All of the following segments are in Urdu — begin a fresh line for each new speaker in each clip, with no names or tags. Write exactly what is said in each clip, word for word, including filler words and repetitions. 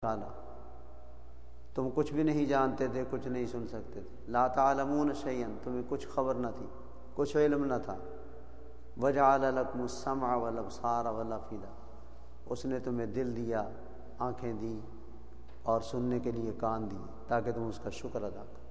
تعالیٰ تم کچھ بھی نہیں جانتے تھے، کچھ نہیں سن سکتے تھے. لا تعلمون شیئا، تمہیں کچھ خبر نہ تھی، کچھ علم نہ تھا. وجعل لکم السمع والابصار والافئدہ، اس نے تمہیں دل دیا، آنکھیں دی اور سننے کے لیے کان دیے تاکہ تم اس کا شکر ادا کرو.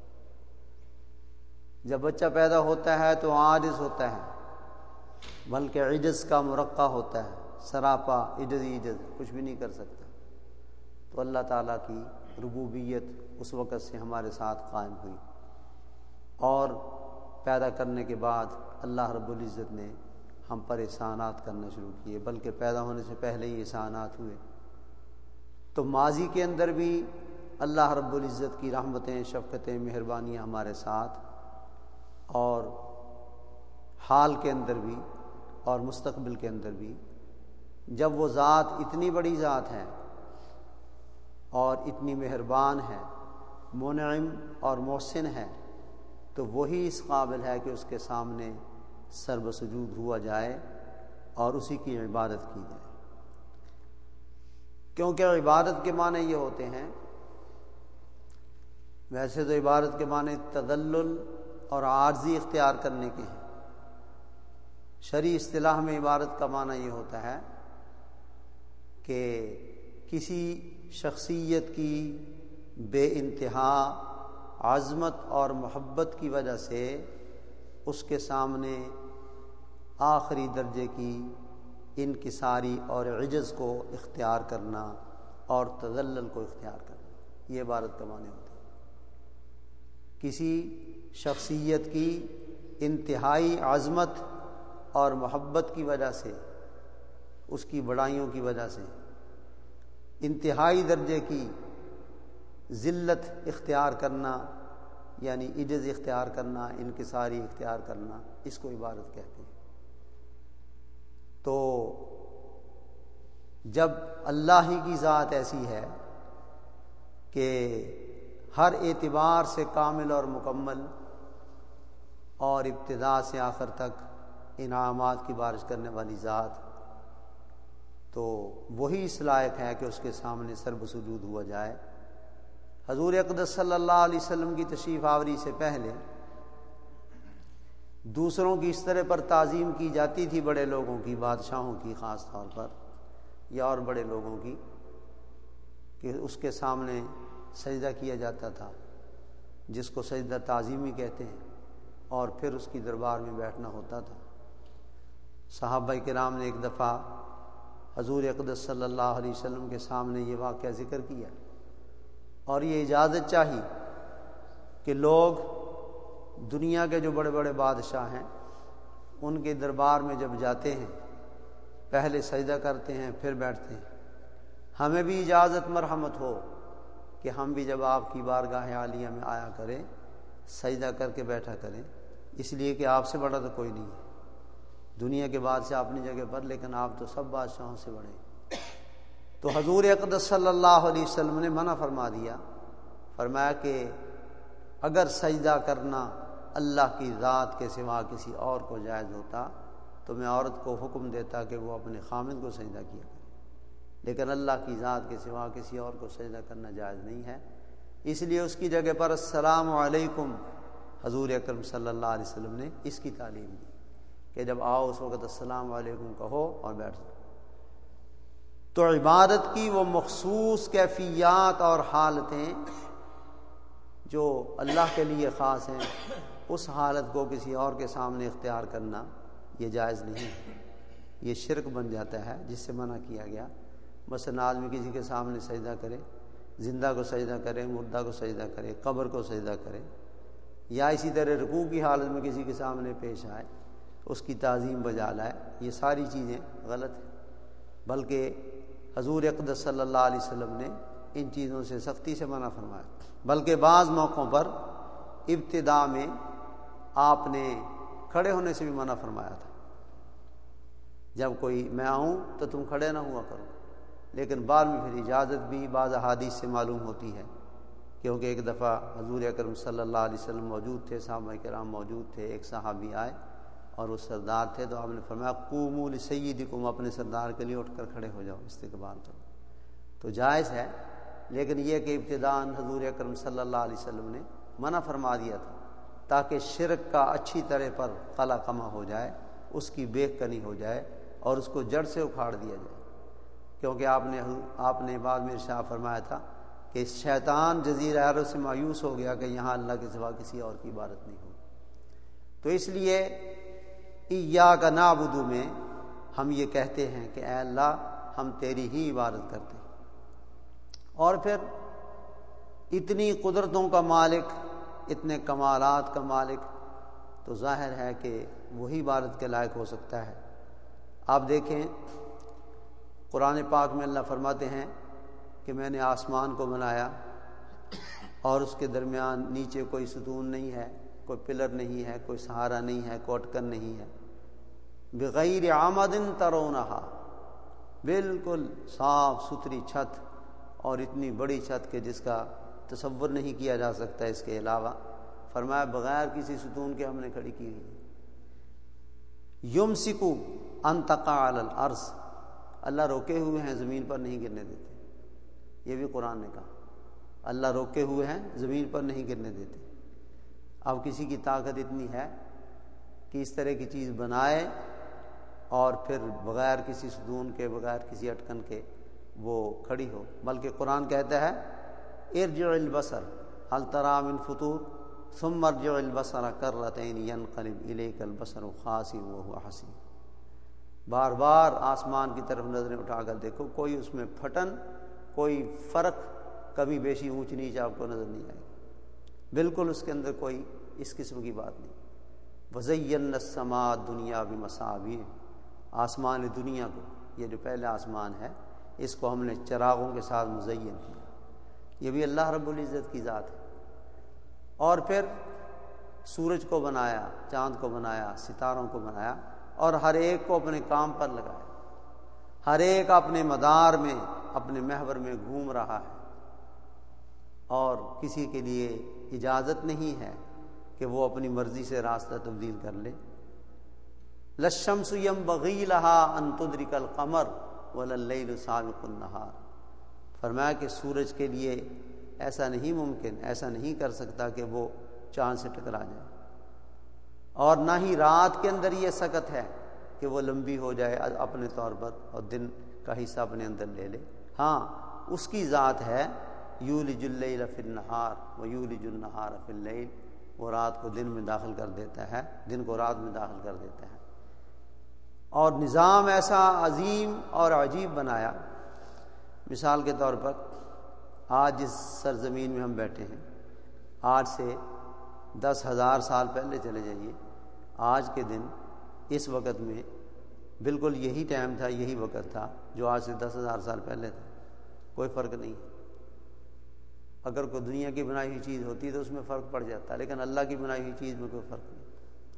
جب بچہ پیدا ہوتا ہے تو عاجز ہوتا ہے، بلکہ عجز کا مرقع ہوتا ہے، سراپا عجز ہی عجز، کچھ بھی نہیں کر سکتا. تو اللہ تعالیٰ کی ربوبیت اس وقت سے ہمارے ساتھ قائم ہوئی، اور پیدا کرنے کے بعد اللہ رب العزت نے ہم پر احسانات کرنا شروع کیے، بلکہ پیدا ہونے سے پہلے ہی احسانات ہوئے. تو ماضی کے اندر بھی اللہ رب العزت کی رحمتیں، شفقتیں، مہربانیاں ہمارے ساتھ، اور حال کے اندر بھی اور مستقبل کے اندر بھی. جب وہ ذات اتنی بڑی ذات ہے اور اتنی مہربان ہے، منعم اور محسن ہے، تو وہی اس قابل ہے کہ اس کے سامنے سر بسجود ہوا جائے اور اسی کی عبادت کی جائے. کیونکہ عبادت کے معنی یہ ہوتے ہیں، ویسے تو عبادت کے معنی تذلل اور عاجزی اختیار کرنے کے ہیں. شرعی اصطلاح میں عبادت کا معنی یہ ہوتا ہے کہ کسی شخصیت کی بے انتہا عظمت اور محبت کی وجہ سے اس کے سامنے آخری درجے کی انکساری اور عجز کو اختیار کرنا اور تذلل کو اختیار کرنا، یہ عبادت کا معنی ہوتا ہے. کسی شخصیت کی انتہائی عظمت اور محبت کی وجہ سے، اس کی بڑائیوں کی وجہ سے انتہائی درجے کی ذلت اختیار کرنا، یعنی عجز اختیار کرنا، انکساری اختیار کرنا، اس کو عبادت کہتے ہیں. تو جب اللہ ہی کی ذات ایسی ہے کہ ہر اعتبار سے کامل اور مکمل، اور ابتدا سے آخر تک انعامات کی بارش کرنے والی ذات، تو وہی اس لائق ہے کہ اس کے سامنے سر بسجود ہوا جائے. حضور اقدس صلی اللہ علیہ وسلم کی تشریف آوری سے پہلے دوسروں کی اس طرح پر تعظیم کی جاتی تھی، بڑے لوگوں کی، بادشاہوں کی خاص طور پر، یا اور بڑے لوگوں کی، کہ اس کے سامنے سجدہ کیا جاتا تھا، جس کو سجدہ تعظیمی کہتے ہیں، اور پھر اس کی دربار میں بیٹھنا ہوتا تھا. صحابہ کرام نے ایک دفعہ حضور اقدس صلی اللہ علیہ وسلم کے سامنے یہ واقعہ ذکر کیا، اور یہ اجازت چاہی کہ لوگ دنیا کے جو بڑے بڑے بادشاہ ہیں ان کے دربار میں جب جاتے ہیں پہلے سجدہ کرتے ہیں پھر بیٹھتے ہیں. ہمیں بھی اجازت مرحمت ہو کہ ہم بھی جب آپ کی بارگاہ عالیہ میں آیا کریں سجدہ کر کے بیٹھا کریں، اس لیے کہ آپ سے بڑا تو کوئی نہیں ہے. دنیا کے بادشاہ اپنی جگہ پر، لیکن آپ تو سب بادشاہوں سے بڑے ہیں. تو حضور اقدس صلی اللہ علیہ وسلم نے منع فرما دیا، فرمایا کہ اگر سجدہ کرنا اللہ کی ذات کے سوا کسی اور کو جائز ہوتا تو میں عورت کو حکم دیتا کہ وہ اپنے خامد کو سجدہ کیا کرے، لیکن اللہ کی ذات کے سوا کسی اور کو سجدہ کرنا جائز نہیں ہے. اس لیے اس کی جگہ پر السلام علیکم حضور اکرم صلی اللہ علیہ وسلم نے اس کی تعلیم دی کہ جب آؤ اس وقت السلام علیکم کہو اور بیٹھ جاؤ. تو عبادت کی وہ مخصوص کیفیات اور حالتیں جو اللہ کے لیے خاص ہیں، اس حالت کو کسی اور کے سامنے اختیار کرنا یہ جائز نہیں ہے، یہ شرک بن جاتا ہے، جس سے منع کیا گیا. مثلا آدمی کسی کے سامنے سجدہ کرے، زندہ کو سجدہ کرے، مردہ کو سجدہ کرے، قبر کو سجدہ کرے، یا اسی طرح رکوع کی حالت میں کسی کے سامنے پیش آئے، اس کی تعظیم بجا لائے، یہ ساری چیزیں غلط ہیں. بلکہ حضور اقدس صلی اللہ علیہ وسلم نے ان چیزوں سے سختی سے منع فرمایا. بلکہ بعض موقعوں پر ابتدا میں آپ نے کھڑے ہونے سے بھی منع فرمایا تھا. جب کوئی میں آؤں تو تم کھڑے نہ ہوا کرو، لیکن بعد میں پھر اجازت بھی بعض احادیث سے معلوم ہوتی ہے. کیونکہ ایک دفعہ حضور اکرم صلی اللہ علیہ وسلم موجود تھے، صحابہ کرام موجود تھے، ایک صحابی آئے اور وہ سردار تھے، تو آپ نے فرمایا قوموا لسیدکم، اپنے سردار کے لیے اٹھ کر کھڑے ہو جاؤ، استقبال کرو. تو جائز ہے لیکن یہ کہ ابتداءً حضور اکرم صلی اللہ علیہ وسلم نے منع فرما دیا تھا تاکہ شرک کا اچھی طرح پر قلع کما ہو جائے، اس کی بیخ کنی ہو جائے اور اس کو جڑ سے اکھاڑ دیا جائے، کیونکہ آپ نے آپ نے بعد میں ارشاد فرمایا تھا کہ شیطان جزیرہ عرب سے مایوس ہو گیا کہ یہاں اللہ کے سوا کسی اور کی عبادت نہیں ہو۔ تو اس لیے ایاک نعبد میں ہم یہ کہتے ہیں کہ اے اللہ ہم تیری ہی عبادت کرتے ہیں، اور پھر اتنی قدرتوں کا مالک، اتنے کمالات کا مالک، تو ظاہر ہے کہ وہی عبادت کے لائق ہو سکتا ہے۔ آپ دیکھیں قرآن پاک میں اللہ فرماتے ہیں کہ میں نے آسمان کو بنایا اور اس کے درمیان نیچے کوئی ستون نہیں ہے، کوئی پلر نہیں ہے، کوئی سہارا نہیں ہے، کوئی اٹکن نہیں ہے، بغیر عمد ترونہا، بالکل صاف ستھری چھت، اور اتنی بڑی چھت کہ جس کا تصور نہیں کیا جا سکتا اس کے علاوہ، فرمایا بغیر کسی ستون کے ہم نے کھڑی کی ہوئی ہے۔ یمسکو ان تقع علی الارض، اللہ روکے ہوئے ہیں زمین پر نہیں گرنے دیتے، یہ بھی قرآن نے کہا، اللہ روکے ہوئے ہیں زمین پر نہیں گرنے دیتے۔ اب کسی کی طاقت اتنی ہے کہ اس طرح کی چیز بنائے اور پھر بغیر کسی ستون کے، بغیر کسی اٹکن کے وہ کھڑی ہو، بلکہ قرآن کہتا ہے ارجع البصر هل ترى من فطور ثم ارجع البصر کرتین ينقلب الیک البصر خاسئا وهو حسیر، بار بار آسمان کی طرف نظریں اٹھا کر دیکھو، کوئی اس میں پھٹن، کوئی فرق، کمی بیشی اونچ نیچ آپ کو نظر نہیں آئے گی، بالکل اس کے اندر کوئی اس قسم کی بات نہیں۔ وزینا السماء الدنیا بمصابیح، آسمان دنیا کو، یہ جو پہلا آسمان ہے اس کو ہم نے چراغوں کے ساتھ مزین کیا، یہ بھی اللہ رب العزت کی ذات ہے۔ اور پھر سورج کو بنایا، چاند کو بنایا، ستاروں کو بنایا، اور ہر ایک کو اپنے کام پر لگایا، ہر ایک اپنے مدار میں، اپنے محور میں گھوم رہا ہے، اور کسی کے لیے اجازت نہیں ہے کہ وہ اپنی مرضی سے راستہ تبدیل کر لے۔ للشمس ينبغي لها ان تدرك القمر ولا الليل سابق النهار، فرمایا کہ سورج کے لیے ایسا نہیں ممکن، ایسا نہیں کر سکتا کہ وہ چاند سے ٹکرا جائے، اور نہ ہی رات کے اندر یہ سکت ہے کہ وہ لمبی ہو جائے اپنے طور پر اور دن کا حصہ اپنے اندر لے لے۔ ہاں اس کی ذات ہے یولج اللیل فی النہار ویولج النہار فی اللیل، وہ رات کو دن میں داخل کر دیتا ہے، دن کو رات میں داخل کر دیتا ہے، اور نظام ایسا عظیم اور عجیب بنایا۔ مثال کے طور پر آج جس سرزمین میں ہم بیٹھے ہیں، آج سے دس ہزار سال پہلے چلے جائیے، آج کے دن اس وقت میں بالکل یہی ٹائم تھا، یہی وقت تھا جو آج سے دس ہزار سال پہلے تھا، کوئی فرق نہیں۔ اگر کوئی دنیا کی بنائی ہوئی چیز ہوتی تو اس میں فرق پڑ جاتا، لیکن اللہ کی بنائی ہوئی چیز میں کوئی فرق نہیں۔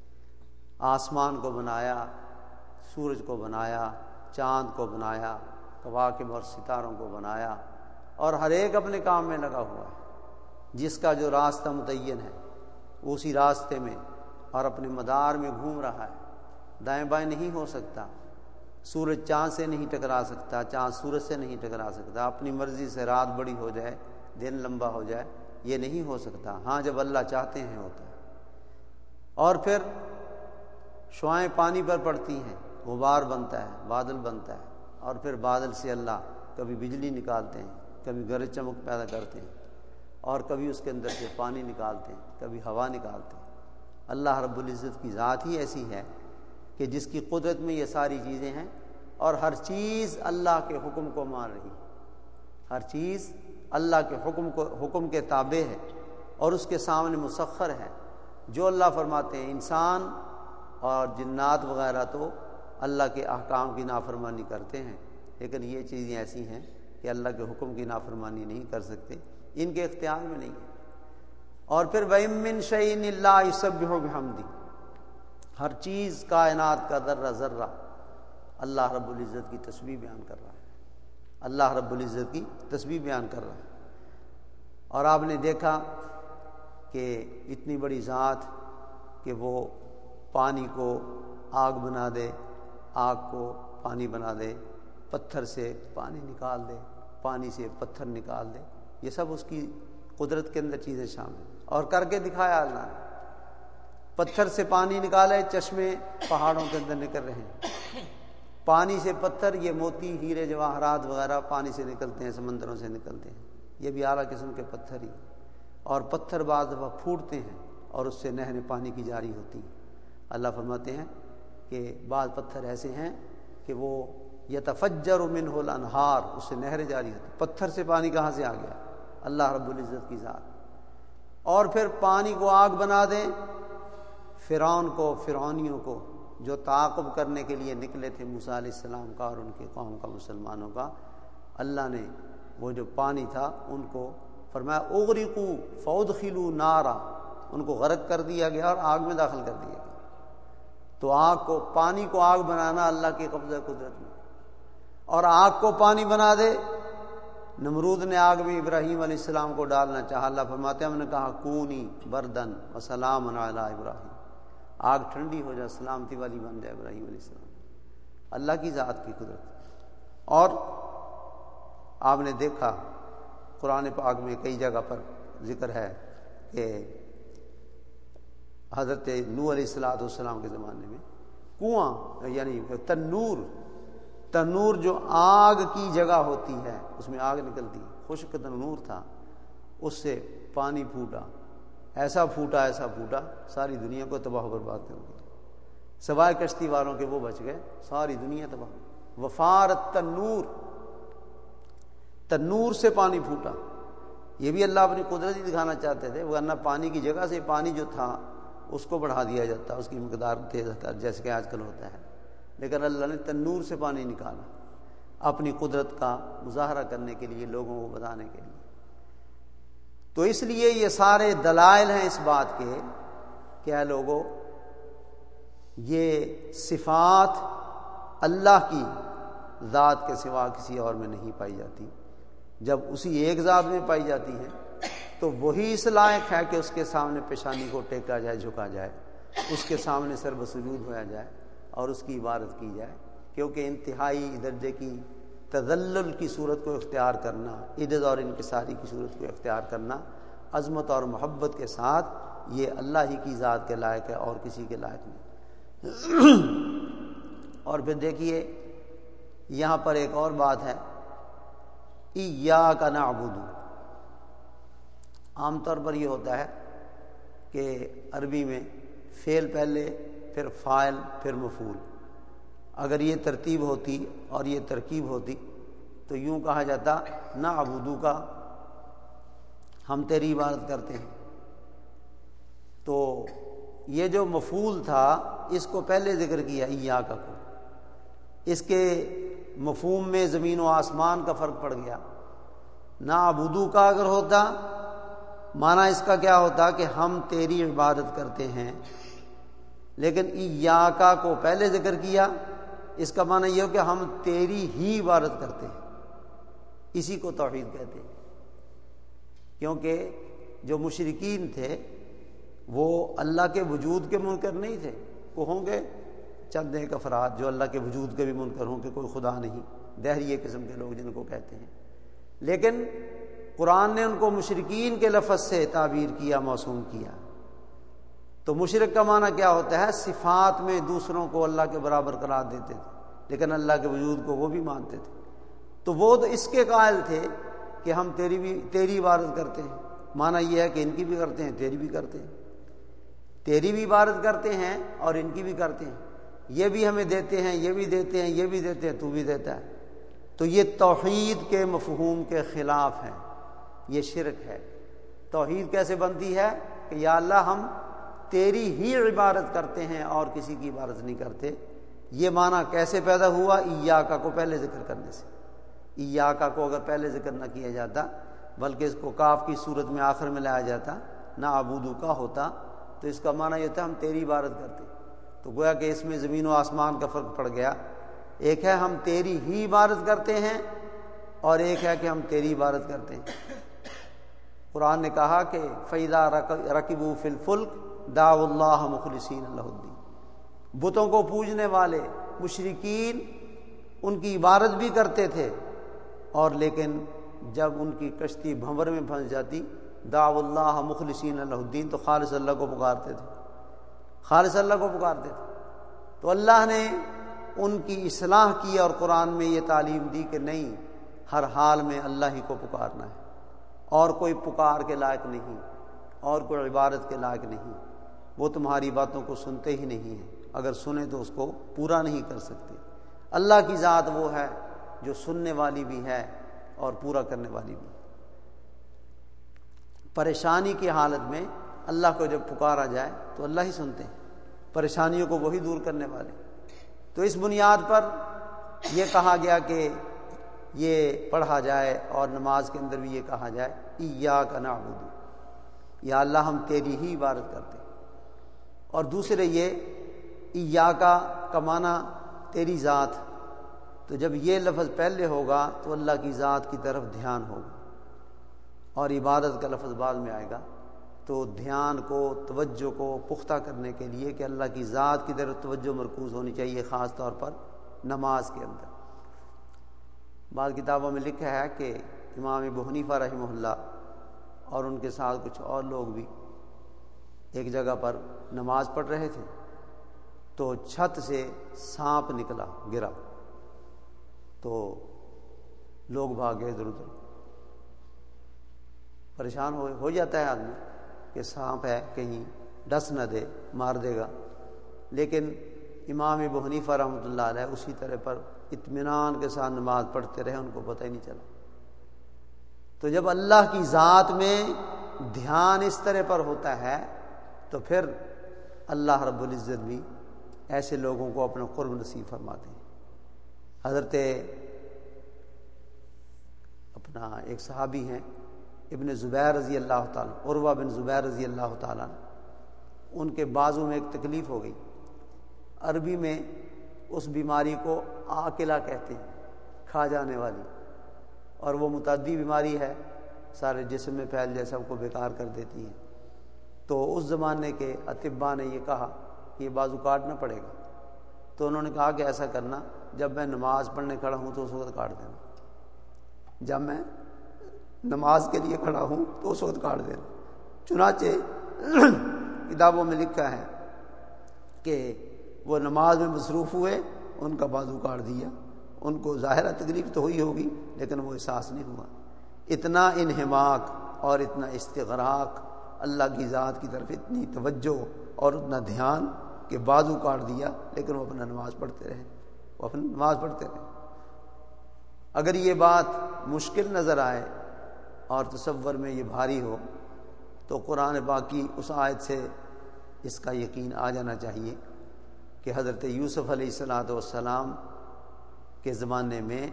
آسمان کو بنایا، سورج کو بنایا، چاند کو بنایا، کواکب اور ستاروں کو بنایا، اور ہر ایک اپنے کام میں لگا ہوا ہے، جس کا جو راستہ متعین ہے اسی راستے میں اور اپنے مدار میں گھوم رہا ہے، دائیں بائیں نہیں ہو سکتا، سورج چاند سے نہیں ٹکرا سکتا، چاند سورج سے نہیں ٹکرا سکتا، اپنی مرضی سے رات بڑی ہو جائے، دن لمبا ہو جائے، یہ نہیں ہو سکتا، ہاں جب اللہ چاہتے ہیں ہوتا ہے۔ اور پھر شعائیں پانی پر پڑتی ہیں، غبار بنتا ہے، بادل بنتا ہے، اور پھر بادل سے اللہ کبھی بجلی نکالتے ہیں، کبھی گرج چمک پیدا کرتے ہیں، اور کبھی اس کے اندر سے پانی نکالتے ہیں، کبھی ہوا نکالتے ہیں۔ اللہ رب العزت کی ذات ہی ایسی ہے کہ جس کی قدرت میں یہ ساری چیزیں ہیں، اور ہر چیز اللہ کے حکم کو مان رہی ہے، ہر چیز اللہ کے حکم کو حکم کے تابع ہے اور اس کے سامنے مسخر ہے۔ جو اللہ فرماتے ہیں، انسان اور جنات وغیرہ تو اللہ کے احکام کی نافرمانی کرتے ہیں، لیکن یہ چیزیں ایسی ہیں کہ اللہ کے حکم کی نافرمانی نہیں کر سکتے، ان کے اختیار میں نہیں ہے۔ اور پھر وَإِن مِّن شَيْءٍ إِلَّا يُسَبِّحُ بِحَمْدِهِ، ہر چیز کائنات کا ذرہ ذرہ اللہ رب العزت کی تسبیح بیان کر رہا ہے، اللہ رب العزت کی تسبیح بیان کر رہا ہے۔ اور آپ نے دیکھا کہ اتنی بڑی ذات کہ وہ پانی کو آگ بنا دے، آگ کو پانی بنا دے، پتھر سے پانی نکال دے، پانی سے پتھر نکال دے، یہ سب اس کی قدرت کے اندر چیزیں شامل، اور کر کے دکھایا اللہ نے۔ پتھر سے پانی نکالے، چشمے پہاڑوں کے اندر نکل رہے ہیں، پانی سے پتھر، یہ موتی ہیرے جواہرات وغیرہ پانی سے نکلتے ہیں، سمندروں سے نکلتے ہیں، یہ بھی اعلیٰ قسم کے پتھر ہی، اور پتھر بعض دفعہ پھوٹتے ہیں اور اس سے نہریں پانی کی جاری ہوتی ہیں۔ اللہ فرماتے ہیں کہ بعض پتھر ایسے ہیں کہ وہ یتفجر منہ الانہار، اس سے نہریں جاری ہوتی ہیں۔ پتھر سے پانی کہاں سے آ گیا؟ اللہ رب العزت کی ذات۔ اور پھر پانی کو آگ بنا دیں، فرعون کو، فرعونیوں کو جو تعاقب کرنے کے لیے نکلے تھے موسیٰ علیہ السلام کا اور ان کے قوم کا، مسلمانوں کا، اللہ نے وہ جو پانی تھا ان کو فرمایا اغرقوا فادخلوا نارا، ان کو غرق کر دیا گیا اور آگ میں داخل کر دیا گیا۔ تو آگ کو، پانی کو آگ بنانا اللہ کے قبضہ قدرت میں، اور آگ کو پانی بنا دے۔ نمرود نے آگ میں ابراہیم علیہ السلام کو ڈالنا چاہا، اللہ فرماتے ہیں ہم نے کہا کونی بردن وسلام علی ابراہیم، آگ ٹھنڈی ہو جائے، سلامتی والی بن جائے ابراہیم علیہ السلام۔ اللہ کی ذات کی قدرت۔ اور آپ نے دیکھا قرآن پاک میں کئی جگہ پر ذکر ہے کہ حضرت نوح علیہ الصلوۃ والسلام کے زمانے میں کنواں، یعنی تنور، تنور جو آگ کی جگہ ہوتی ہے اس میں آگ نکلتی، خشک تنور تھا، اس سے پانی پھوٹا، ایسا پھوٹا ایسا پھوٹا ساری دنیا کو تباہ و برباد کر دیا، سوائے کشتی والوں کے وہ بچ گئے، ساری دنیا تباہ۔ وفارت تنور، تنور سے پانی پھوٹا، یہ بھی اللہ اپنی قدرت ہی دکھانا چاہتے تھے، ورنہ پانی کی جگہ سے پانی جو تھا اس کو بڑھا دیا جاتا، اس کی مقدار تیز کر، جیسے کہ آج کل ہوتا ہے، لیکن اللہ نے تنور سے پانی نکالا اپنی قدرت کا مظاہرہ کرنے کے لیے، لوگوں کو بتانے کے لیے۔ تو اس لیے یہ سارے دلائل ہیں اس بات کے کہ اے لوگوں، یہ صفات اللہ کی ذات کے سوا کسی اور میں نہیں پائی جاتی۔ جب اسی ایک ذات میں پائی جاتی ہے تو وہی اس لائق ہے کہ اس کے سامنے پیشانی کو ٹیکا جائے، جھکا جائے، اس کے سامنے سر بسجود ہوا جائے اور اس کی عبادت کی جائے، کیونکہ انتہائی درجے کی تذلل کی صورت کو اختیار کرنا، عجز اور انکساری کی صورت کو اختیار کرنا، عظمت اور محبت کے ساتھ، یہ اللہ ہی کی ذات کے لائق ہے اور کسی کے لائق نہیں۔ اور پھر دیکھیے یہاں پر ایک اور بات ہے، ایاک نعبد۔ عام طور پر یہ ہوتا ہے کہ عربی میں فعل پہلے، پھر فاعل، پھر مفعول، اگر یہ ترتیب ہوتی اور یہ ترکیب ہوتی تو یوں کہا جاتا نعبدو کا، ہم تیری عبادت کرتے ہیں۔ تو یہ جو مفعول تھا اس کو پہلے ذکر کیا ایاک کو، اس کے مفہوم میں زمین و آسمان کا فرق پڑ گیا۔ نعبدو کا اگر ہوتا معنی اس کا کیا ہوتا کہ ہم تیری عبادت کرتے ہیں، لیکن ایاک کو پہلے ذکر کیا، اس کا معنی یہ ہو کہ ہم تیری ہی عبادت کرتے ہیں، اسی کو توحید کہتے ہیں۔ کیونکہ جو مشرکین تھے وہ اللہ کے وجود کے منکر نہیں تھے، وہ ہوں گے چند ایک افراد جو اللہ کے وجود کے بھی منکر ہوں کہ کوئی خدا نہیں، دہریے قسم کے لوگ جن کو کہتے ہیں، لیکن قرآن نے ان کو مشرکین کے لفظ سے تعبیر کیا، موسوم کیا۔ تو مشرک کا معنی کیا ہوتا ہے؟ صفات میں دوسروں کو اللہ کے برابر قرار دیتے تھے، لیکن اللہ کے وجود کو وہ بھی مانتے تھے۔ تو وہ تو اس کے قائل تھے کہ ہم تیری بھی تیری عبادت کرتے ہیں، معنی یہ ہے کہ ان کی بھی کرتے ہیں، تیری بھی کرتے ہیں، تیری بھی عبادت کرتے ہیں اور ان کی بھی کرتے ہیں، یہ بھی ہمیں دیتے ہیں، یہ بھی دیتے ہیں، یہ بھی دیتے ہیں، تو بھی دیتا ہے۔ تو یہ توحید کے مفہوم کے خلاف ہے، یہ شرک ہے۔ توحید کیسے بنتی ہے کہ یا اللہ ہم تیری ہی عبادت کرتے ہیں اور کسی کی عبادت نہیں کرتے۔ یہ معنی کیسے پیدا ہوا؟ ایاک کو پہلے ذکر کرنے سے۔ ایاک کو اگر پہلے ذکر نہ کیا جاتا بلکہ اس کو کاف کی صورت میں آخر میں لایا جاتا، نعبدو کا ہوتا، تو اس کا معنی یہ ہوتا ہم تیری عبادت کرتے۔ تو گویا کہ اس میں زمین و آسمان کا فرق پڑ گیا، ایک ہے ہم تیری ہی عبادت کرتے ہیں اور ایک ہے کہ ہم تیری عبادت کرتے ہیں۔ قرآن نے کہا کہ فَإِذَا رَكِبُوا فِي الْفُلْكِ دَعَوُا اللَّهَ مُخْلِصِينَ لَهُ الدِّينَ۔ بتوں کو پوجنے والے مشرکین ان کی عبادت بھی کرتے تھے اور لیکن جب ان کی کشتی بھنور میں پھنس جاتی دعوا اللہ مخلصین لہ الدین، تو خالص اللہ کو پکارتے تھے، خالص اللہ کو پکارتے تھے۔ تو اللہ نے ان کی اصلاح کی اور قرآن میں یہ تعلیم دی کہ نہیں، ہر حال میں اللہ ہی کو پکارنا ہے، اور کوئی پکار کے لائق نہیں، اور کوئی عبادت کے لائق نہیں۔ وہ تمہاری باتوں کو سنتے ہی نہیں ہیں، اگر سنیں تو اس کو پورا نہیں کر سکتے۔ اللہ کی ذات وہ ہے جو سننے والی بھی ہے اور پورا کرنے والی بھی۔ پریشانی کی حالت میں اللہ کو جب پکارا جائے تو اللہ ہی سنتے ہیں، پریشانیوں کو وہی دور کرنے والے۔ تو اس بنیاد پر یہ کہا گیا کہ یہ پڑھا جائے، اور نماز کے اندر بھی یہ کہا جائے ایاک نعبد، یا اللہ ہم تیری ہی عبادت کرتے ہیں۔ اور دوسرے یہ ایاک کا معنی تیری ذات، تو جب یہ لفظ پہلے ہوگا تو اللہ کی ذات کی طرف دھیان ہوگا، اور عبادت کا لفظ بعد میں آئے گا، تو دھیان کو، توجہ کو پختہ کرنے کے لیے کہ اللہ کی ذات کی طرف توجہ مرکوز ہونی چاہیے، خاص طور پر نماز کے اندر۔ بعض کتابوں میں لکھا ہے کہ امام ابو حنیفہ رحمہ اللہ اور ان کے ساتھ کچھ اور لوگ بھی ایک جگہ پر نماز پڑھ رہے تھے، تو چھت سے سانپ نکلا، گرا، تو لوگ بھاگے ادھر ادھر، پریشان ہو ہو جاتا ہے آدمی کہ سانپ ہے کہیں ڈس نہ دے، مار دے گا، لیکن امام ابو حنیفہ رحمۃ اللہ علیہ اسی طرح پر اطمینان کے ساتھ نماز پڑھتے رہے، ان کو پتہ ہی نہیں چلا۔ تو جب اللہ کی ذات میں دھیان اس طرح پر ہوتا ہے تو پھر اللہ رب العزت بھی ایسے لوگوں کو اپنا قرب نصیب فرماتے ہیں۔ حضرت اپنا ایک صحابی ہیں ابن زبیر رضی اللہ تعالیٰ، عروہ بن زبیر رضی اللہ تعالیٰ، ان کے بازو میں ایک تکلیف ہو گئی۔ عربی میں اس بیماری کو آکلہ کہتے ہیں، کھا جانے والی، اور وہ متعدی بیماری ہے، سارے جسم میں پھیل جائے، سب کو بیکار کر دیتی ہے۔ تو اس زمانے کے اطباء نے یہ کہا کہ یہ بازو کاٹنا پڑے گا، تو انہوں نے کہا کہ ایسا کرنا، جب میں نماز پڑھنے کھڑا ہوں تو اس وقت کاٹ دینا، جب میں نماز کے لیے کھڑا ہوں تو اس وقت کاٹ دینا۔ چنانچہ کتابوں میں لکھا ہے کہ وہ نماز میں مصروف ہوئے، ان کا بازو کاٹ دیا۔ ان کو ظاہرہ تکلیف تو ہوئی ہوگی لیکن وہ احساس نہیں ہوا۔ اتنا انہماک اور اتنا استغراق، اللہ کی ذات کی طرف اتنی توجہ اور اتنا دھیان کہ بازو کاٹ دیا، لیکن وہ اپنا نماز پڑھتے رہے، وہ اپنی نماز پڑھتے رہے۔ اگر یہ بات مشکل نظر آئے اور تصور میں یہ بھاری ہو تو قرآن پاک کی اس آیت سے اس کا یقین آ جانا چاہیے کہ حضرت یوسف علیہ الصلاۃ والسلام کے زمانے میں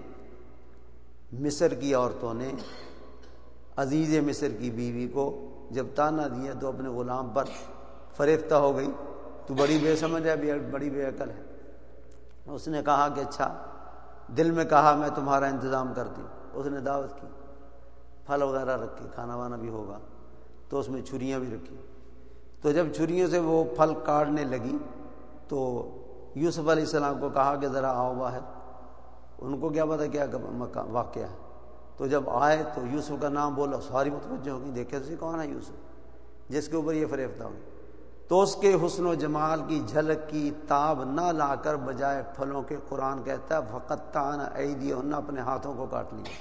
مصر کی عورتوں نے عزیز مصر کی بیوی کو جب تانا دیا تو اپنے غلام پر فریفتہ ہو گئی، تو بڑی بے سمجھ ہے، بڑی بے عقل ہے۔ اس نے کہا کہ اچھا، دل میں کہا میں تمہارا انتظام کرتی ہوں۔ اس نے دعوت کی، پھل وغیرہ رکھے، کھانا وانا بھی ہوگا، تو اس میں چھریاں بھی رکھی۔ تو جب چھریوں سے وہ پھل کاٹنے لگی تو یوسف علیہ السلام کو کہا کہ ذرا آؤ باہر۔ ان کو کیا پتا کیا واقعہ ہے، تو جب آئے تو یوسف کا نام بولا، ساری متوجہ ہو گئی، دیکھے تو کون ہے یوسف جس کے اوپر یہ فریفتہ ہوئی۔ تو اس کے حسن و جمال کی جھلک کی تاب نہ لا کر بجائے پھلوں کے قرآن کہتا ہے فقطعن ایدیہن، اپنے ہاتھوں کو کاٹ لیا۔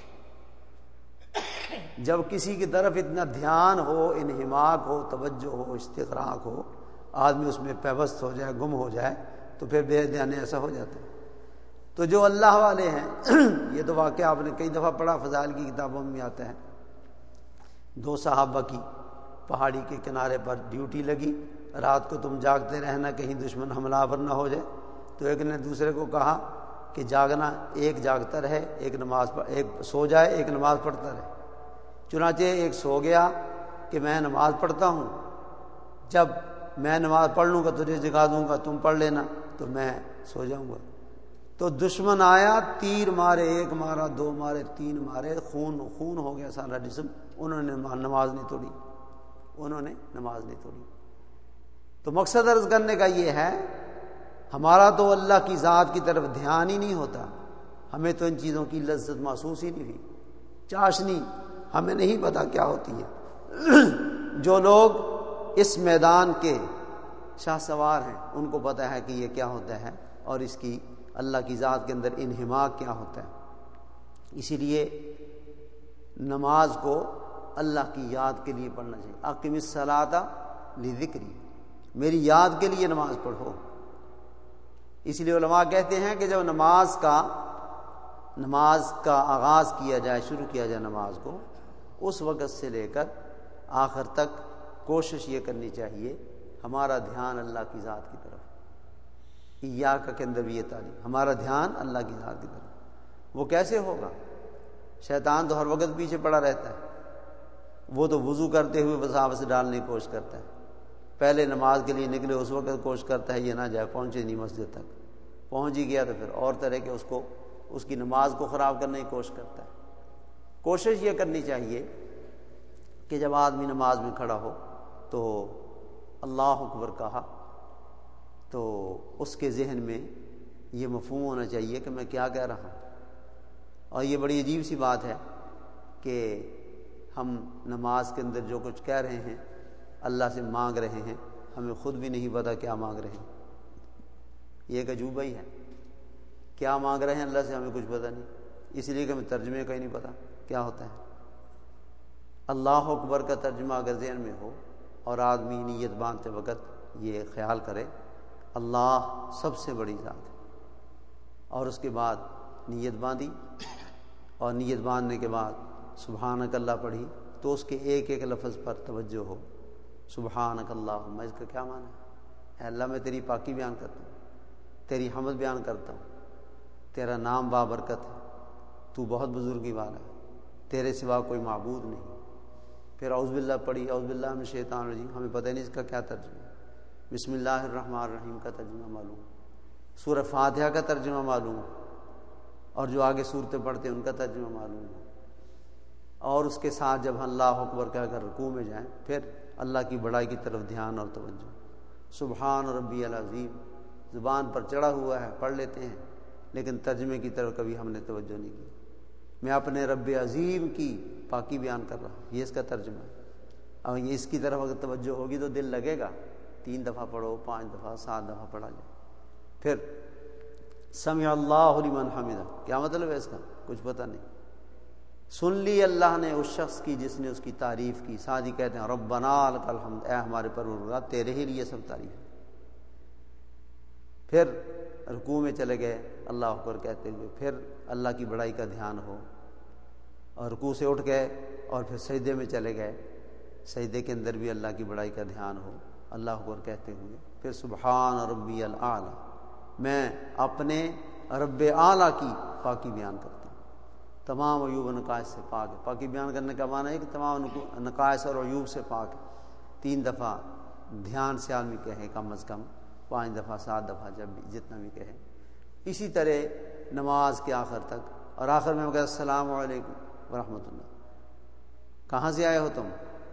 جب کسی کی طرف اتنا دھیان ہو، انہماک ہو، توجہ ہو، استغراق ہو، آدمی اس میں پیوست ہو جائے، گم ہو جائے، تو پھر بے دھیانی ایسا ہو جاتا ہے۔ تو جو اللہ والے ہیں، یہ تو واقعہ آپ نے کئی دفعہ پڑھا، فضائل کی کتابوں میں آتا ہے، دو صحابہ کی پہاڑی کے کنارے پر ڈیوٹی لگی، رات کو تم جاگتے رہنا کہیں دشمن حملہ آور نہ ہو جائے۔ تو ایک نے دوسرے کو کہا کہ جاگنا، ایک جاگتا رہے، ایک نماز پڑھ، ایک سو جائے، ایک نماز پڑھتا رہے۔ چنانچہ ایک سو گیا کہ میں نماز پڑھتا ہوں، جب میں نماز پڑھ لوں گا تجھے جگا دوں گا، تم پڑھ لینا، تو میں سو جاؤں گا۔ تو دشمن آیا، تیر مارے، ایک مارا، دو مارے، تین مارے، خون خون ہو گیا سارا جسم، انہوں نے نماز نہیں توڑی، انہوں نے نماز نہیں توڑی۔ تو مقصد عرض کرنے کا یہ ہے، ہمارا تو اللہ کی ذات کی طرف دھیان ہی نہیں ہوتا، ہمیں تو ان چیزوں کی لذت محسوس ہی نہیں ہوئی۔ چاشنی ہمیں نہیں پتا کیا ہوتی ہے۔ جو لوگ اس میدان کے شاہ سوار ہیں ان کو پتہ ہے کہ یہ کیا ہوتا ہے اور اس کی اللہ کی ذات کے اندر انہماک کیا ہوتا ہے۔ اسی لیے نماز کو اللہ کی یاد کے لیے پڑھنا چاہیے۔ اقم الصلاۃ لذکری، میری یاد کے لیے نماز پڑھو۔ اس لیے علماء کہتے ہیں کہ جب نماز کا نماز کا آغاز کیا جائے، شروع کیا جائے نماز کو، اس وقت سے لے کر آخر تک کوشش یہ کرنی چاہیے ہمارا دھیان اللہ کی ذات کی طرف، ایاک کے اندر بھی یہ تعلیم، ہمارا دھیان اللہ کی ذات کی طرف۔ وہ کیسے ہوگا؟ شیطان تو ہر وقت پیچھے پڑا رہتا ہے، وہ تو وضو کرتے ہوئے وساوس ڈالنے کی کوشش کرتا ہے، پہلے نماز کے لیے نکلے اس وقت کوشش کرتا ہے یہ نہ جائے، پہنچے نہیں مسجد تک، پہنچ ہی گیا تو پھر اور طرح کے اس کو اس کی نماز کو خراب کرنے کی کوشش کرتا ہے۔ کوشش یہ کرنی چاہیے کہ جب آدمی نماز میں کھڑا ہو تو اللہ اکبر کہا تو اس کے ذہن میں یہ مفہوم ہونا چاہیے کہ میں کیا کہہ رہا ہوں۔ اور یہ بڑی عجیب سی بات ہے کہ ہم نماز کے اندر جو کچھ کہہ رہے ہیں اللہ سے مانگ رہے ہیں، ہمیں خود بھی نہیں پتا کیا مانگ رہے ہیں۔ یہ ایک عجوبہ ہی ہے، کیا مانگ رہے ہیں اللہ سے ہمیں کچھ پتا نہیں، اس لیے کہ ہمیں ترجمے کا ہی نہیں پتا کیا ہوتا ہے۔ اللہ اکبر کا ترجمہ اگر ذہن میں ہو اور آدمی نیت باندھتے وقت یہ خیال کرے اللہ سب سے بڑی ذات ہے، اور اس کے بعد نیت باندھی اور نیت باندھنے کے بعد سبحانک اللہ پڑھی، تو اس کے ایک ایک لفظ پر توجہ ہو۔ سبحانک اللہم، اس کا کیا معنی ہے؟ اے اللہ میں تیری پاکی بیان کرتا ہوں، تیری حمد بیان کرتا ہوں، تیرا نام بابرکت ہے، تو بہت بزرگی والا ہے، تیرے سوا کوئی معبود نہیں۔ پھر اعوذ باللہ پڑھی، اعوذ باللہ من الشیطان الرجیم، ہمیں پتہ نہیں اس کا کیا ترجمہ ہے۔ بسم اللہ الرحمن الرحیم کا ترجمہ معلوم، سورہ فاتحہ کا ترجمہ معلوم، اور جو آگے صورتیں پڑھتے ہیں ان کا ترجمہ معلوم ہو، اور اس کے ساتھ جب اللہ اکبر کہہ کر رکوع میں جائیں پھر اللہ کی بڑائی کی طرف دھیان اور توجہ۔ سبحان ربی العظیم زبان پر چڑھا ہوا ہے، پڑھ لیتے ہیں، لیکن ترجمے کی طرف کبھی ہم نے توجہ نہیں کی۔ میں اپنے رب عظیم کی پاکی بیان کر رہا ہوں، یہ اس کا ترجمہ ہے۔ اور یہ اس کی طرف اگر توجہ ہوگی تو دل لگے گا، تین دفعہ پڑھو، پانچ دفعہ، سات دفعہ پڑھا جائے۔ پھر سمع اللہ لمن حمدہ، کیا مطلب ہے اس کا؟ کچھ پتہ نہیں۔ سن لی اللہ نے اس شخص کی جس نے اس کی تعریف کی۔ ساتھ ہی کہتے ہیں ربنا لک الحمد، اے ہمارے پروردگار تیرے ہی لیے سب تعریف ہے۔ پھر رکوع میں چلے گئے اللہ اکبر کہتے ہوئے، پھر اللہ کی بڑائی کا دھیان ہو، اور رکوع سے اٹھ گئے اور پھر سجدے میں چلے گئے، سجدے کے اندر بھی اللہ کی بڑائی کا دھیان ہو اللہ اکبر کہتے ہوئے۔ پھر سبحان ربی الاعلی، میں اپنے رب اعلیٰ کی پاکی بیان کرتا ہوں، تمام عیوب و نقائص سے پاک ہے۔ پاکی بیان کرنے کا معنی ہے کہ تمام نقائص اور عیوب سے پاک ہے۔ تین دفعہ دھیان سے آدمی کہے، کم از کم پانچ دفعہ، سات دفعہ، جب بھی جتنا بھی کہے۔ اسی طرح نماز کے آخر تک، اور آخر میں کہا السلام علیکم ورحمۃ اللہ۔ کہاں سے آئے ہو تم؟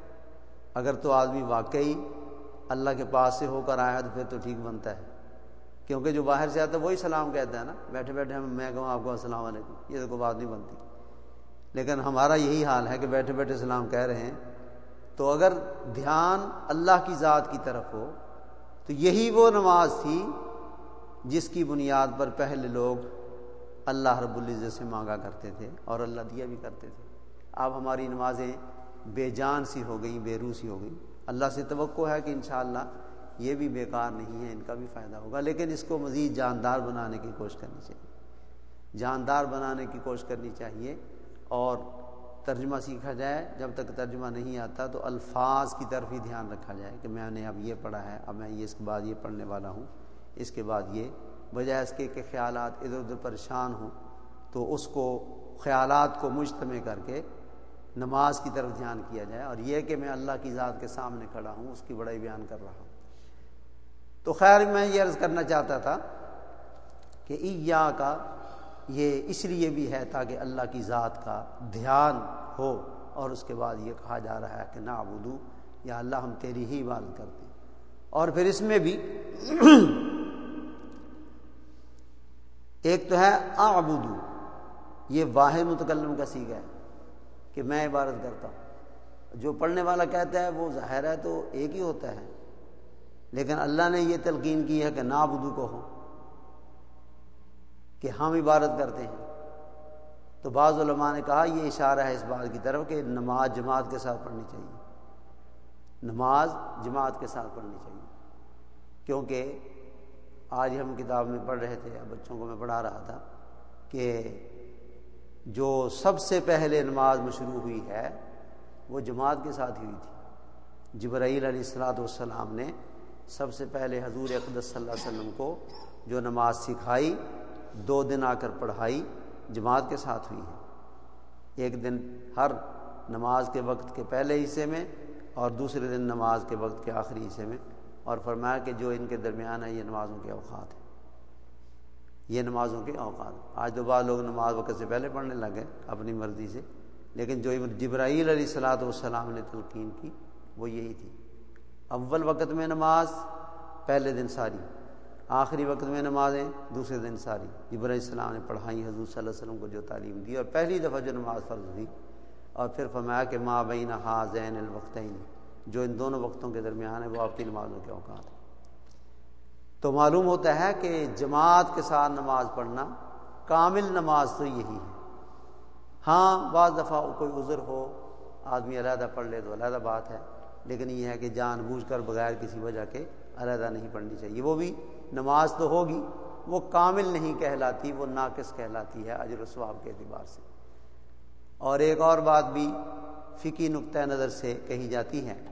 اگر تو آدمی واقعی اللہ کے پاس سے ہو کر آیا تو پھر تو ٹھیک بنتا ہے، کیونکہ جو باہر سے آتا ہے وہی سلام کہتا ہے نا، بیٹھے بیٹھے میں کہوں آپ کو السلام علیکم، یہ تو کوئی بات نہیں بنتی۔ لیکن ہمارا یہی حال ہے کہ بیٹھے بیٹھے سلام کہہ رہے ہیں، تو اگر دھیان اللہ کی ذات کی طرف ہو تو یہی وہ نماز تھی جس کی بنیاد پر پہلے لوگ اللہ رب العزت سے مانگا کرتے تھے اور اللہ دیا بھی کرتے تھے۔ اب ہماری نمازیں بے جان سی ہو گئیں، بے روح سی ہو گئیں۔ اللہ سے توقع ہے کہ انشاءاللہ یہ بھی بیکار نہیں ہے، ان کا بھی فائدہ ہوگا، لیکن اس کو مزید جاندار بنانے کی کوشش کرنی چاہیے، جاندار بنانے کی کوشش کرنی چاہیے، اور ترجمہ سیکھا جائے۔ جب تک ترجمہ نہیں آتا تو الفاظ کی طرف ہی دھیان رکھا جائے کہ میں نے اب یہ پڑھا ہے، اب میں یہ اس کے بعد یہ پڑھنے والا ہوں، اس کے بعد یہ، بجائے اس کے کہ خیالات ادھر ادھر پریشان ہوں تو اس کو خیالات کو مجتمع کر کے نماز کی طرف دھیان کیا جائے، اور یہ کہ میں اللہ کی ذات کے سامنے کھڑا ہوں، اس کی بڑائی بیان کر رہا ہوں۔ تو خیر میں یہ عرض کرنا چاہتا تھا کہ ایا کا یہ اس لیے بھی ہے تاکہ اللہ کی ذات کا دھیان ہو، اور اس کے بعد یہ کہا جا رہا ہے کہ نعبدو، یا اللہ ہم تیری ہی عبادت کرتے ہیں۔ اور پھر اس میں بھی ایک تو ہے اعبدو، یہ واحد متکلم کا صیغہ ہے، کہ میں عبادت کرتا ہوں. جو پڑھنے والا کہتا ہے وہ ظاہر ہے تو ایک ہی ہوتا ہے، لیکن اللہ نے یہ تلقین کی ہے کہ نعبدو کو ہو کہ ہم عبادت کرتے ہیں. تو بعض علماء نے کہا یہ اشارہ ہے اس بات کی طرف کہ نماز جماعت کے ساتھ پڑھنی چاہیے، نماز جماعت کے ساتھ پڑھنی چاہیے. کیونکہ آج ہم کتاب میں پڑھ رہے تھے، بچوں کو میں پڑھا رہا تھا کہ جو سب سے پہلے نماز مشروع ہوئی ہے وہ جماعت کے ساتھ ہوئی تھی. جبرائیل علیہ الصلوۃ والسلام نے سب سے پہلے حضور اقدس صلی اللہ علیہ وسلم کو جو نماز سکھائی، دو دن آ کر پڑھائی، جماعت کے ساتھ ہوئی ہے. ایک دن ہر نماز کے وقت کے پہلے حصے میں اور دوسرے دن نماز کے وقت کے آخری حصے میں، اور فرمایا کہ جو ان کے درمیان ہے یہ نمازوں کے اوقات ہیں، یہ نمازوں کے اوقات. آج تو بعض لوگ نماز وقت سے پہلے پڑھنے لگے اپنی مرضی سے، لیکن جو جبرائیل علیہ الصلوۃ والسلام نے تلقین کی وہ یہی تھی. اول وقت میں نماز پہلے دن ساری، آخری وقت میں نمازیں دوسرے دن ساری. جبرائیل علیہ السلام نے پڑھائی حضور صلی اللہ علیہ وسلم کو جو تعلیم دی، اور پہلی دفعہ جو نماز فرض ہوئی، اور پھر فرمایا کہ ما بین ہذین الوقتین، جو ان دونوں وقتوں کے درمیان ہے وہ آپ کی نمازوں کے اوقات ہیں. تو معلوم ہوتا ہے کہ جماعت کے ساتھ نماز پڑھنا کامل نماز تو یہی ہے. ہاں بعض دفعہ کوئی عذر ہو آدمی علیحدہ پڑھ لے تو علیحدہ بات ہے، لیکن یہ ہے کہ جان بوجھ کر بغیر کسی وجہ کے علیحدہ نہیں پڑھنی چاہیے. وہ بھی نماز تو ہوگی، وہ کامل نہیں کہلاتی، وہ ناقص کہلاتی ہے اجر و ثواب کے اعتبار سے. اور ایک اور بات بھی فقہی نقطہ نظر سے کہی جاتی ہے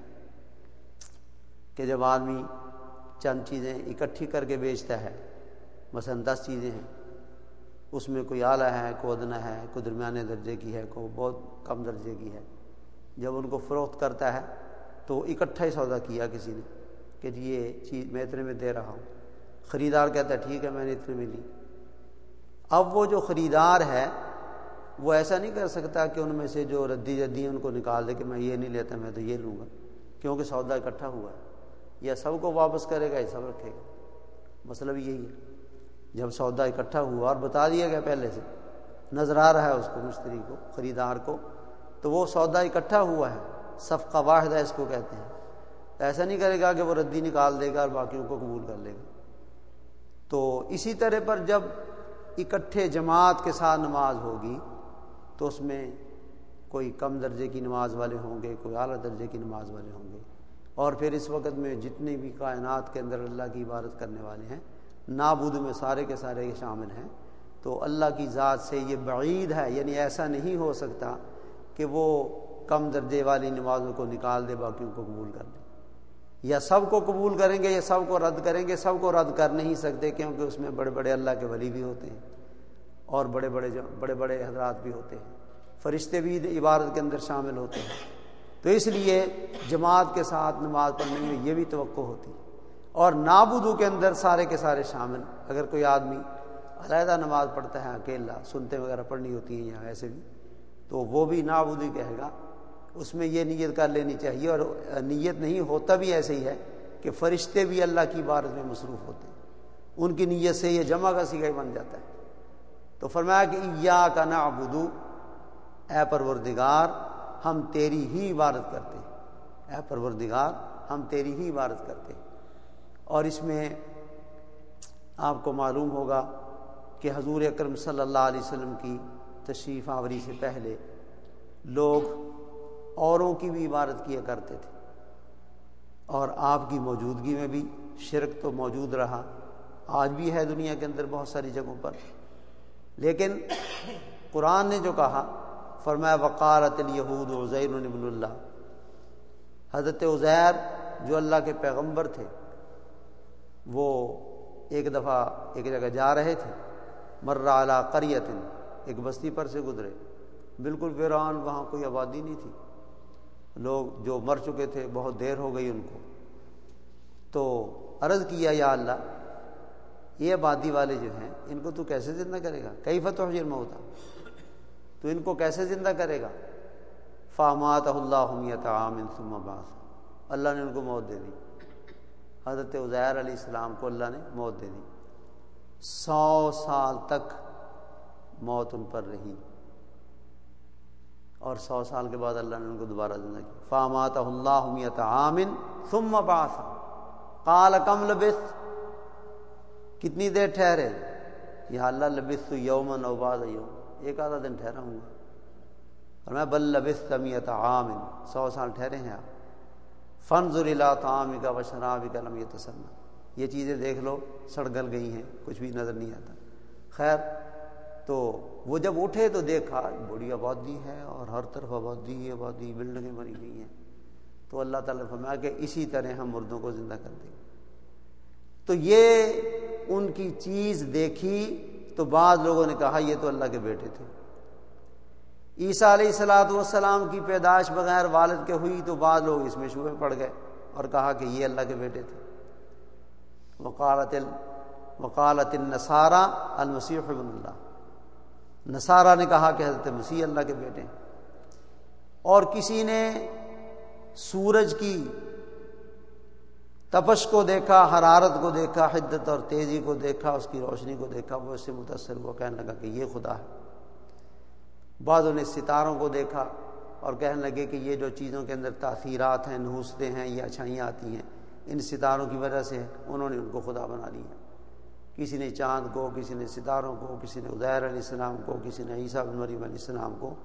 کہ جب آدمی چند چیزیں اکٹھی کر کے بیچتا ہے، مثلا دس چیزیں ہیں، اس میں کوئی اعلیٰ ہے، کوئی ادنیٰ ہے، کوئی درمیانے درجے کی ہے، کوئی بہت کم درجے کی ہے، جب ان کو فروخت کرتا ہے تو اکٹھا ہی سودا کیا کسی نے کہ جی یہ چیز میں اتنے میں دے رہا ہوں. خریدار کہتا ہے ٹھیک ہے میں نے اتنے میں لی. اب وہ جو خریدار ہے وہ ایسا نہیں کر سکتا کہ ان میں سے جو ردی جدی ان کو نکال دے کہ میں یہ نہیں لیتا میں تو یہ لوں گا، کیونکہ سودا اکٹھا ہوا ہے. یا سب کو واپس کرے گا یا سب رکھے گا. مسئلہ بھی یہی ہے. جب سودا اکٹھا ہوا اور بتا دیا گیا پہلے سے، نظر آ رہا ہے اس کو مشتری کو، خریدار کو، تو وہ سودا اکٹھا ہوا ہے، صفقہ واحدہ اس کو کہتے ہیں. ایسا نہیں کرے گا کہ وہ ردی نکال دے گا اور باقیوں کو قبول کر لے گا. تو اسی طرح پر جب اکٹھے جماعت کے ساتھ نماز ہوگی تو اس میں کوئی کم درجے کی نماز والے ہوں گے، کوئی اعلیٰ درجے کی نماز والے ہوں گے. اور پھر اس وقت میں جتنی بھی کائنات کے اندر اللہ کی عبادت کرنے والے ہیں، نابود میں سارے کے سارے شامل ہیں. تو اللہ کی ذات سے یہ بعید ہے، یعنی ایسا نہیں ہو سکتا کہ وہ کم درجے والی نمازوں کو نکال دے باقیوں کو قبول کر لے. یا سب کو قبول کریں گے یا سب کو رد کریں گے. سب کو رد کر نہیں سکتے کیونکہ اس میں بڑے بڑے اللہ کے ولی بھی ہوتے ہیں اور بڑے بڑے بڑے بڑے حضرات بھی ہوتے ہیں، فرشتے بھی عبادت کے اندر شامل ہوتے ہیں. تو اس لیے جماعت کے ساتھ نماز پڑھنے میں یہ بھی توقع ہوتی ہے. اور نابودو کے اندر سارے کے سارے شامل. اگر کوئی آدمی علیحدہ نماز پڑھتا ہے اکیلا، سنتے وغیرہ پڑھنی ہوتی ہیں یا ایسے بھی، تو وہ بھی نابودی کہے گا. اس میں یہ نیت کر لینی چاہیے، اور نیت نہیں ہوتا بھی ایسے ہی ہے کہ فرشتے بھی اللہ کی عبادت میں مصروف ہوتے ہیں، ان کی نیت سے یہ جمع کا صیغہ بن جاتا ہے. تو فرمایا کہ ایاک نعبد، اے پروردگار ہم تیری ہی عبادت کرتے ہیں، اے پروردگار ہم تیری ہی عبادت کرتے ہیں. اور اس میں آپ کو معلوم ہوگا کہ حضور اکرم صلی اللہ علیہ وسلم کی تشریف آوری سے پہلے لوگ اوروں کی بھی عبادت کیا کرتے تھے، اور آپ کی موجودگی میں بھی شرک تو موجود رہا، آج بھی ہے دنیا کے اندر بہت ساری جگہوں پر. لیکن قرآن نے جو کہا، فرمایا وقالت الیہود عزیر ابن اللہ، حضرت عزیر جو اللہ کے پیغمبر تھے وہ ایک دفعہ ایک جگہ جا رہے تھے، مر علی قریۃ، ایک بستی پر سے گزرے، بالکل ویران، وہاں کوئی آبادی نہیں تھی، لوگ جو مر چکے تھے بہت دیر ہو گئی ان کو. تو عرض کیا یا اللہ یہ آبادی والے جو ہیں ان کو تو کیسے زندہ کرے گا؟ کیف تحیی الموتیٰ، تو ان کو کیسے زندہ کرے گا؟ فاماتہ اللہ مئۃ عام ثم بعث، اللہ نے ان کو موت دے دی. حضرت عزیر علیہ السلام کو اللہ نے موت دے دی، سو سال تک موت ان پر رہی. اور سو سال کے بعد اللہ نے ان کو دوبارہ زندہ کیا. فَأَمَاتَهُ اللَّهُ مِئَةَ عَامٍ ثُمَّ بَعَثَهُ قَالَ كَمْ لَبِثْتَ، کتنی دیر ٹھہرے؟ یا اللہ لبثت یوما او بعض یوم، ایک آدھا دن ٹھہرا ہوں گا. اور میں بل لبثت مئۃ عام، سو سال ٹھہرے ہیں آپ. فانظر الی طعامک وشرابک لم یتسنہ، یہ چیزیں دیکھ لو سڑ گل گئی ہیں، کچھ بھی نظر نہیں آتا. خیر، تو وہ جب اٹھے تو دیکھا بڑی آبادی ہے اور ہر طرف آبادی ہی آبادی، بلڈنگیں بنی ہوئی ہیں. تو اللہ تعالیٰ نے فرمایا کہ اسی طرح ہم مردوں کو زندہ کر دیں گے. تو یہ ان کی چیز دیکھی تو بعض لوگوں نے کہا یہ تو اللہ کے بیٹے تھے. عیسیٰ علیہ الصلوۃ والسلام کی پیدائش بغیر والد کے ہوئی تو بعض لوگ اس میں شبہ پڑ گئے اور کہا کہ یہ اللہ کے بیٹے تھے. وقالت ال وقالت النصارى المسیح ابن اللہ، نصارہ نے کہا کہ حضرت مسیح اللہ کے بیٹے ہیں. اور کسی نے سورج کی تپش کو دیکھا، حرارت کو دیکھا، حدت اور تیزی کو دیکھا، اس کی روشنی کو دیکھا، وہ اس سے متاثر ہوا، کہنے لگا کہ یہ خدا ہے. بعضوں نے ستاروں کو دیکھا اور کہنے لگے کہ یہ جو چیزوں کے اندر تاثیرات ہیں، نحوستیں ہیں یا اچھائیاں آتی ہیں، ان ستاروں کی وجہ سے انہوں نے ان کو خدا بنا لیا. کسی نے چاند کو، کسی نے ستاروں کو، کسی نے عزیر علیہ السلام کو، کسی نے عیسیٰ بن مریم علیہ السلام کو.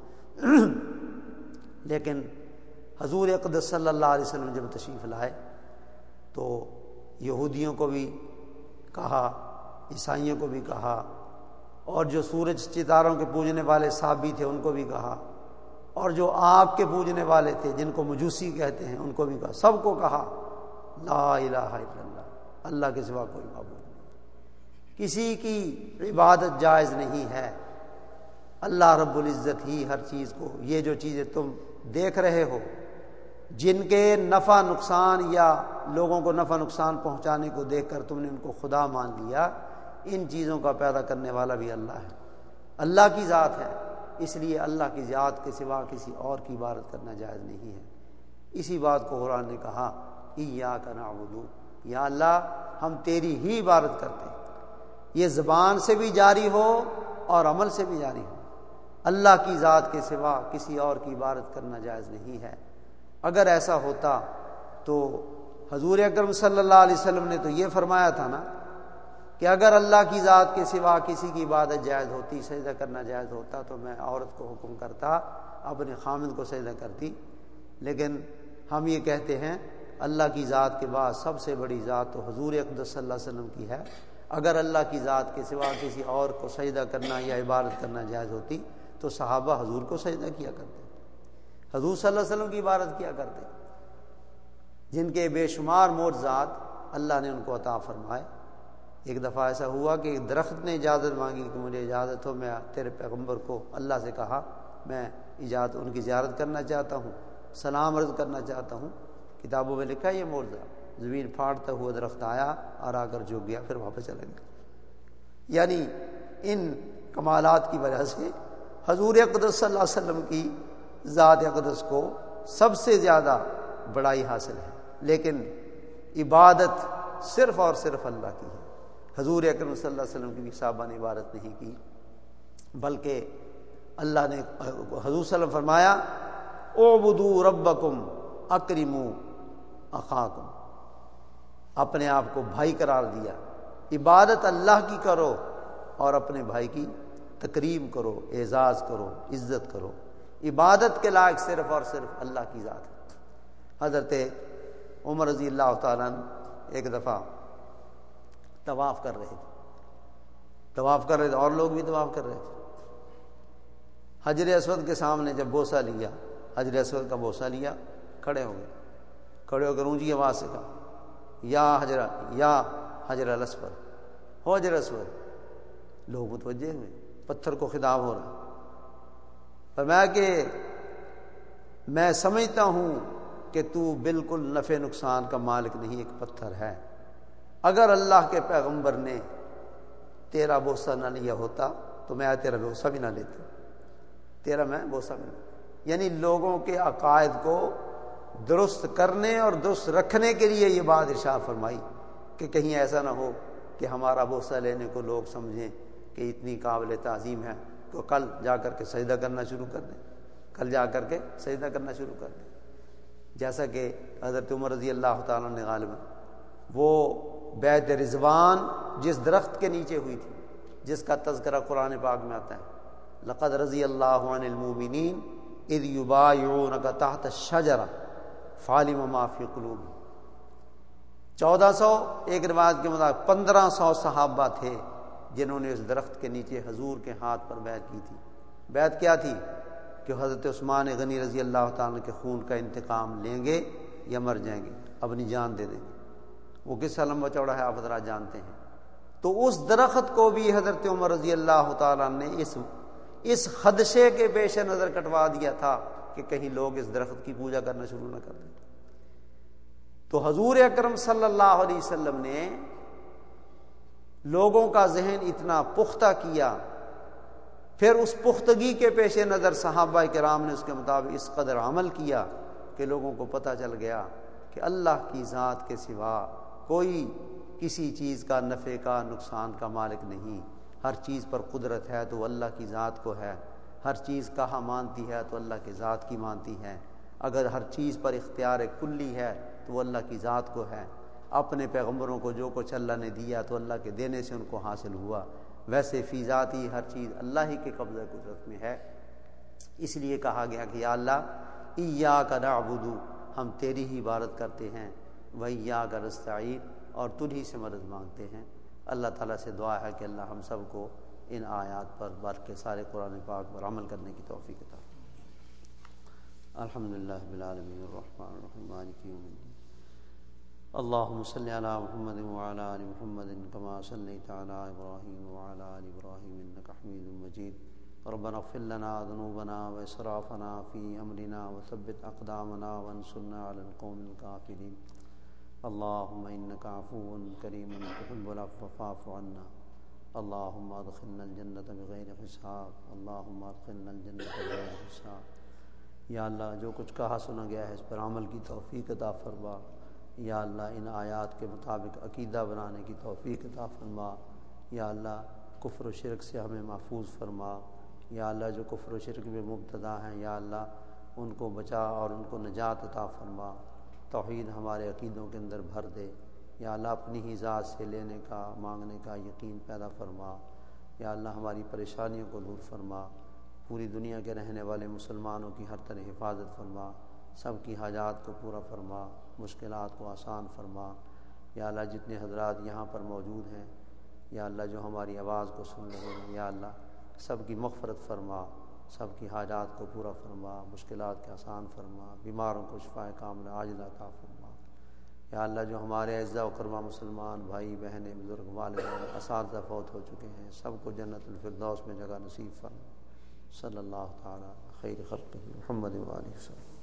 لیکن حضور اقدس صلی اللہ علیہ وسلم جب تشریف لائے تو یہودیوں کو بھی کہا، عیسائیوں کو بھی کہا، اور جو سورج ستاروں کے پوجنے والے صحابی تھے ان کو بھی کہا، اور جو آگ کے پوجنے والے تھے جن کو مجوسی کہتے ہیں ان کو بھی کہا. سب کو کہا لا الہ الا اللہ، اللہ کے سوا کوئی معبود نہیں، کسی کی عبادت جائز نہیں ہے، اللہ رب العزت ہی ہر چیز کو. یہ جو چیزیں تم دیکھ رہے ہو جن کے نفع نقصان یا لوگوں کو نفع نقصان پہنچانے کو دیکھ کر تم نے ان کو خدا مان لیا، ان چیزوں کا پیدا کرنے والا بھی اللہ ہے، اللہ کی ذات ہے. اس لیے اللہ کی ذات کے سوا کسی اور کی عبادت کرنا جائز نہیں ہے. اسی بات کو قرآن نے کہا ایاک نعبد، یا اللہ ہم تیری ہی عبادت کرتے ہیں. یہ زبان سے بھی جاری ہو اور عمل سے بھی جاری ہو. اللہ کی ذات کے سوا کسی اور کی عبادت کرنا جائز نہیں ہے. اگر ایسا ہوتا تو حضور اکرم صلی اللہ علیہ وسلم نے تو یہ فرمایا تھا نا کہ اگر اللہ کی ذات کے سوا کسی کی عبادت جائز ہوتی، سجدہ کرنا جائز ہوتا تو میں عورت کو حکم کرتا اپنے خامند کو سجدہ کرتی. لیکن ہم یہ کہتے ہیں اللہ کی ذات کے بعد سب سے بڑی ذات تو حضور اقدس صلی اللہ علیہ وسلم کی ہے. اگر اللہ کی ذات کے سوا کسی اور کو سجدہ کرنا یا عبادت کرنا جائز ہوتی تو صحابہ حضور کو سجدہ کیا کرتے، حضور صلی اللہ علیہ وسلم کی عبادت کیا کرتے، جن کے بے شمار معجزات اللہ نے ان کو عطا فرمائے. ایک دفعہ ایسا ہوا کہ ایک درخت نے اجازت مانگی کہ مجھے اجازت ہو، میں تیرے پیغمبر کو اللہ سے کہا میں اجازت ان کی زیارت کرنا چاہتا ہوں، سلام عرض کرنا چاہتا ہوں. کتابوں میں لکھا ہے یہ معجزہ. زمین پھاڑتا ہوا درخت آیا اور آ کر جھک گیا، پھر واپس چلا گیا. یعنی ان کمالات کی وجہ سے حضور اقدس صلی اللہ علیہ وسلم کی ذات اقدس کو سب سے زیادہ بڑائی حاصل ہے. لیکن عبادت صرف اور صرف اللہ کی ہے. حضور اکرم صلی اللہ علیہ وسلم کی بھی صحابہ نے عبادت نہیں کی، بلکہ اللہ نے حضور صلی اللہ علیہ وسلم فرمایا اعبدوا ربکم اکرموا اخاکم، اپنے آپ کو بھائی قرار دیا. عبادت اللہ کی کرو اور اپنے بھائی کی تکریم کرو، اعزاز کرو، عزت کرو. عبادت کے لائق صرف اور صرف اللہ کی ذات ہے. حضرت عمر رضی اللہ تعالیٰ عنہ ایک دفعہ طواف کر رہے تھے طواف کر رہے تھے اور لوگ بھی طواف کر رہے تھے. حجر اسود کے سامنے جب بوسہ لیا، حجر اسود کا بوسہ لیا، کھڑے ہو گئے. کھڑے ہو کر اونچی آواز سے کہا یا حجر یا حجر الاسود، ہو حجر اسود. لوگ متوجہ ہوئے، پتھر کو خطاب ہو رہا. فرمایا کہ میں سمجھتا ہوں کہ تو بالکل نفع نقصان کا مالک نہیں، ایک پتھر ہے. اگر اللہ کے پیغمبر نے تیرا بوسہ نہ لیا ہوتا تو میں تیرا بوسہ بھی نہ لیتا، تیرا میں بوسہ بھی نہ. یعنی لوگوں کے عقائد کو درست کرنے اور درست رکھنے کے لیے یہ بات ارشاد فرمائی کہ کہیں ایسا نہ ہو کہ ہمارا بوسہ لینے کو لوگ سمجھیں کہ اتنی قابل تعظیم ہے تو کل جا کر کے سجدہ کرنا شروع کر دیں. کل جا کر کے سجدہ کرنا شروع کر دیں. جیسا کہ حضرت عمر رضی اللہ تعالیٰ نے غالباً وہ بیعت رضوان جس درخت کے نیچے ہوئی تھی جس کا تذکرہ قرآن پاک میں آتا ہے، لقد رضی اللہ عن المؤمنین اذ یبایعونک تحت الشجرہ فعلم ما فی قلوبہم. چودہ سو ایک روایت کے مطابق پندرہ سو صحابہ تھے جنہوں نے اس درخت کے نیچے حضور کے ہاتھ پر بیعت کی تھی. بیعت کیا تھی؟ کہ حضرت عثمان غنی رضی اللہ تعالیٰ کے خون کا انتقام لیں گے یا مر جائیں گے، اپنی جان دے دیں گے. وہ کس لمبا چوڑا ہے آپ حضرات جانتے ہیں. تو اس درخت کو بھی حضرت عمر رضی اللہ تعالیٰ نے اس اس خدشے کے پیش نظر کٹوا دیا تھا کہ کہیں لوگ اس درخت کی پوجا کرنا شروع نہ کر دیں. تو حضور اکرم صلی اللہ علیہ وسلم نے لوگوں کا ذہن اتنا پختہ کیا، پھر اس پختگی کے پیش نظر صحابہ کرام نے اس کے مطابق اس قدر عمل کیا کہ لوگوں کو پتہ چل گیا کہ اللہ کی ذات کے سوا کوئی کسی چیز کا نفع کا نقصان کا مالک نہیں. ہر چیز پر قدرت ہے تو اللہ کی ذات کو ہے، ہر چیز کہاں مانتی ہے تو اللہ کی ذات کی مانتی ہے، اگر ہر چیز پر اختیار کلی ہے تو وہ اللہ کی ذات کو ہے. اپنے پیغمبروں کو جو کچھ اللہ نے دیا تو اللہ کے دینے سے ان کو حاصل ہوا، ویسے فی ذاتی ہر چیز اللہ ہی کے قبضہ قدرت میں ہے. اس لیے کہا گیا کہ یا اللہ ایاک نعبد، ہم تیری ہی عبادت کرتے ہیں، وایاک نستعین، اور تجھی سے مدد مانگتے ہیں. اللہ تعالیٰ سے دعا ہے کہ اللہ ہم سب کو ان آیات پر بلکہ سارے قرآن پاک پر عمل کرنے کی توفیق عطا فرمائے. الحمدللہ رب العالمین الرحمن الرحیم مالک یوم الدین. اللهم صل على محمد وعلى آل محمد كما صليت على إبراهيم وعلى آل إبراهيم إنك حميد مجيد. ربنا اغفر لنا ذنوبنا وإسرافنا في أمرنا وثبت أقدامنا وانصرنا على القوم الكافرين. اللهم إنك عفو كريم تحب العفو فاعف عنا. اللهم ادخلنا الجنة بغير حساب. اللهم ادخلنا الجنة بغير حساب. یا اللہ جو کچھ کہا سنا گیا ہے اس پر عمل کی توفیق عطا فرما. یا اللہ ان آیات کے مطابق عقیدہ بنانے کی توفیق عطا فرما. یا اللہ کفر و شرک سے ہمیں محفوظ فرما. یا اللہ جو کفر و شرک میں مبتلا ہیں یا اللہ ان کو بچا اور ان کو نجات عطا فرما. توحید ہمارے عقیدوں کے اندر بھر دے. یا اللہ اپنی ہی ذات سے لینے کا مانگنے کا یقین پیدا فرما. یا اللہ ہماری پریشانیوں کو دور فرما. پوری دنیا کے رہنے والے مسلمانوں کی ہر طرح حفاظت فرما. سب کی حاجات کو پورا فرما، مشکلات کو آسان فرما. یا اللہ جتنے حضرات یہاں پر موجود ہیں یا اللہ جو ہماری آواز کو سن رہے ہیں یا اللہ سب کی مغفرت فرما، سب کی حاجات کو پورا فرما، مشکلات کے آسان فرما، بیماروں کو شفائے کاملہ عاجلہ عطا فرما. یا اللہ جو ہمارے اعزاء و کرما مسلمان بھائی بہنیں بزرگ والدین اساتذہ فوت ہو چکے ہیں سب کو جنت الفردوس میں جگہ نصیب فرما. صلی اللہ تعالی خیر خلقہ محمد و آلہ وسلم.